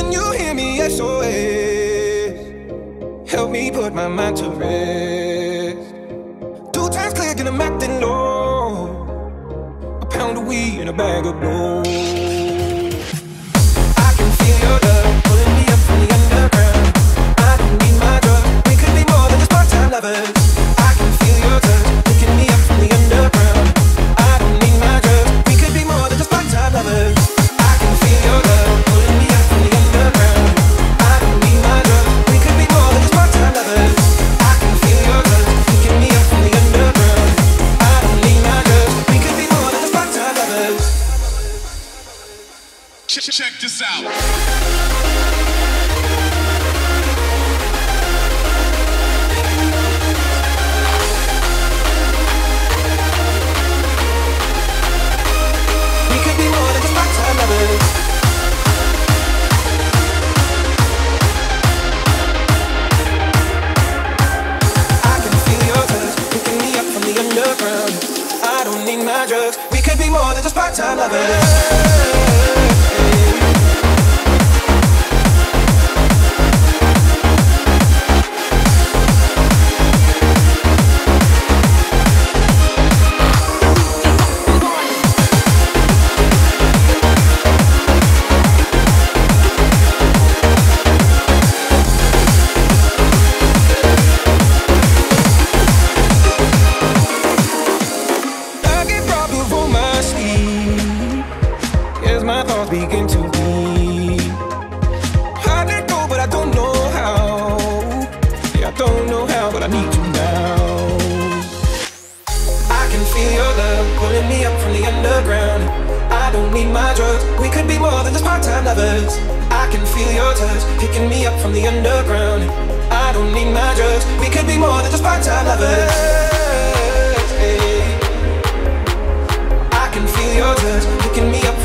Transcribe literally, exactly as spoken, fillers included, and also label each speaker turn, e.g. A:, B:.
A: Can you hear me? S O S. Help me put my mind to rest. Two times click and I'm acting low. A pound of weed and a bag of blow. I can feel your love pulling me up from the underground. I don't need my drugs. We could be more than just part-time lovers. I can feel your touch picking me up from the underground. I don't need my drugs. We could be more than just part-time lovers. I can feel your love pulling me up from the underground. I don't need my drugs. We could be more than just part-time lovers. I can feel your touch picking me up from the underground. I don't need my drugs. We could be more than just part-time lovers.
B: Check this out.
A: We could be more than just part-time lovers. I can feel your touch picking me up from the underground. I don't need my drugs. We could be more than just part-time lovers. My thoughts begin to bleed. I let go, but I don't know how. Yeah, I don't know how, but I need you now. I can feel your love pulling me up from the underground. I don't need my drugs. We could be more than just part-time lovers. I can feel your touch picking me up from the underground. I don't need my drugs. We could be more than just part-time lovers. I can feel your touch picking me up